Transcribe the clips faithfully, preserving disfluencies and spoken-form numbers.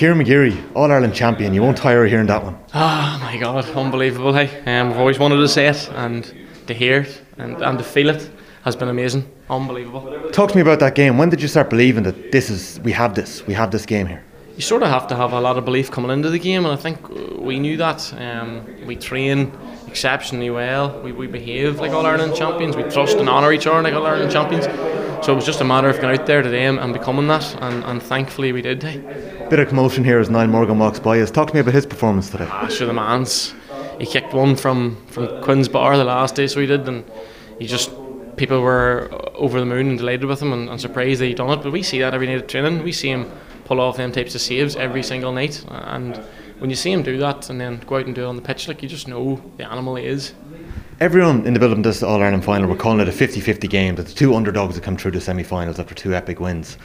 Kieran McGeary, All-Ireland champion. You won't tire of hearing that one. Oh my God, unbelievable, hey. Um, I've always wanted to say it, and to hear it and, and to feel it has been amazing. Unbelievable. Talk to me about that game. When did you start believing that this is, we have this, we have this game here? You sort of have to have a lot of belief coming into the game, and I think we knew that. Um, we train exceptionally well. We, we behave like All-Ireland champions. We trust and honour each other like All-Ireland champions. So it was just a matter of going out there today and, and becoming that, and, and thankfully we did. Hey. Bit of commotion here as Niall Morgan walks by us. Talk to me about his performance today. Ah, sure, the man's. He kicked one from, from Quinn's Bar the last day, so he did, and he just, people were over the moon and delighted with him and, and surprised that he'd done it. But we see that every night at training. We see him pull off them types of saves every single night, and when you see him do that and then go out and do it on the pitch, like, you just know the animal he is. Everyone in the build-up to this All-Ireland final were calling it a fifty-fifty game, that the two underdogs had come through the semi-finals after two epic wins.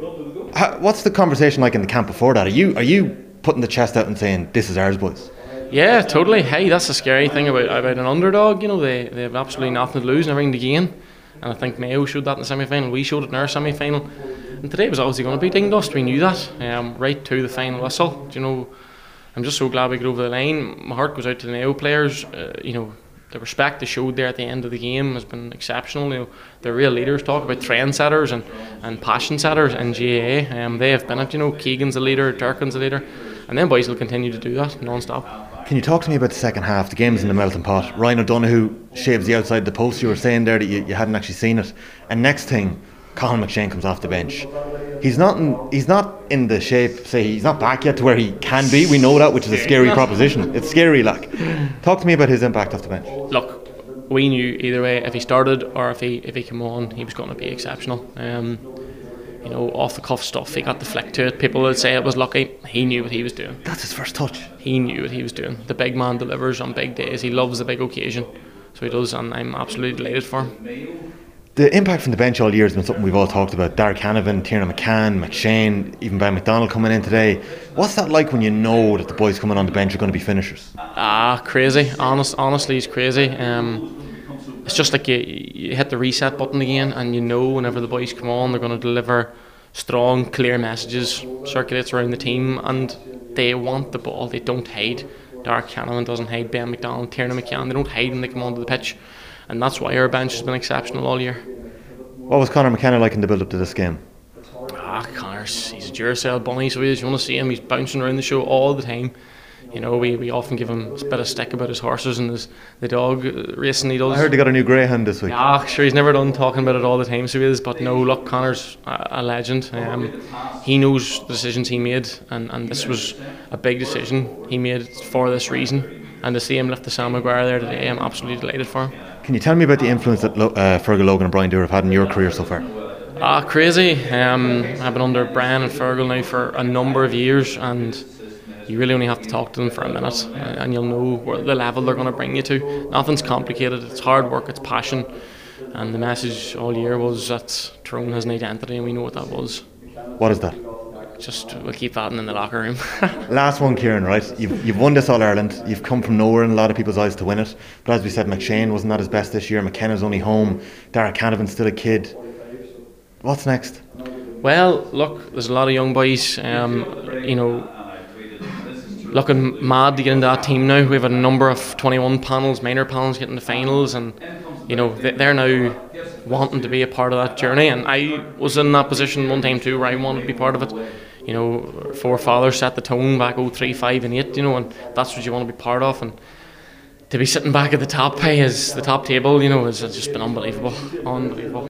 How, what's the conversation like in the camp before that? Are you are you putting the chest out and saying, this is ours, boys? Yeah, totally. Hey, that's the scary thing about, about an underdog. You know, they, they have absolutely nothing to lose and everything to gain. And I think Mayo showed that in the semi-final. We showed it in our semi-final. And today was obviously going to be ding dust. We knew that, um, right to the final whistle. Do you know, I'm just so glad we got over the line. My heart goes out to the Mayo players. Uh, you know, the respect they showed there at the end of the game has been exceptional. You know, they're real leaders. Talk about trendsetters and, and passion setters in G A A. Um, they have been it. You know, Keegan's a leader, Durkin's a leader, and then boys will continue to do that non-stop. Can you talk to me about the second half? The game's in the melting pot. Ryan O'Donoghue shaves the outside of the post. You were saying there that you, you hadn't actually seen it. And next thing, Colin McShane comes off the bench. He's not in, he's not in the shape, say he's not back yet to where he can be. We know that, which is a scary proposition. It's scary, like. Talk to me about his impact off the bench. Look, we knew either way, if he started or if he if he came on, he was going to be exceptional. Um, you know, off the cuff stuff, he got the flick to it. People would say it was lucky. He knew what he was doing. That's his first touch. He knew what he was doing. The big man delivers on big days. He loves the big occasion, so he does, and I'm absolutely delighted for him. The impact from the bench all year has been something we've all talked about. Derek Canavan, Tiernan McCann, McShane, even Ben McDonald coming in today. What's that like when you know that the boys coming on the bench are going to be finishers? Ah, crazy. Honest, honestly, it's crazy. Um, it's just like you, you hit the reset button again, and you know whenever the boys come on, they're going to deliver strong, clear messages, circulates around the team, and they want the ball. They don't hide. Derek Canavan doesn't hide. Ben McDonald, Tiernan McCann, they don't hide when they come onto the pitch. And that's why our bench has been exceptional all year. What was Conor McKenna like in the build-up to this game? Ah, Conor's, he's a Duracell bunny, so he is. You want to see him, he's bouncing around the show all the time. You know, we, we often give him a bit of stick about his horses and his the dog racing he does. I heard they got a new greyhound this week. Yeah, sure, he's never done talking about it all the time, so he is. But no, look, Conor's a, a legend. Um, he knows the decisions he made, and, and this was a big decision he made for this reason. And to see him lift the Sam Maguire there today, I'm absolutely delighted for him. Can you tell me about the influence that Lo- uh, Fergal Logan and Brian Dewar have had in your career so far? Ah, crazy. Um, I've been under Brian and Fergal now for a number of years, and you really only have to talk to them for a minute, uh, and you'll know where the level they're going to bring you to. Nothing's complicated. It's hard work. It's passion, and the message all year was that Tyrone has an identity, and we know what that was. What is that? Just we'll keep that in the locker room. Last one, Kieran, right? You've, you've won this All-Ireland. You've come from nowhere in a lot of people's eyes to win it. But as we said, McShane wasn't at his best this year. McKenna's only home. Derek Canavan's still a kid. What's next? Well, look, there's a lot of young boys, um, you know, looking mad to get into that team now. We have a number of twenty-one panels, minor panels getting the finals, and you know, they're now wanting to be a part of that journey, and I was in that position one time too where I wanted to be part of it. You know, four fathers set the tone back oh three, five and eight, you know, and that's what you want to be part of, and to be sitting back at the top, hey, is the top table, you know, has just been unbelievable, unbelievable.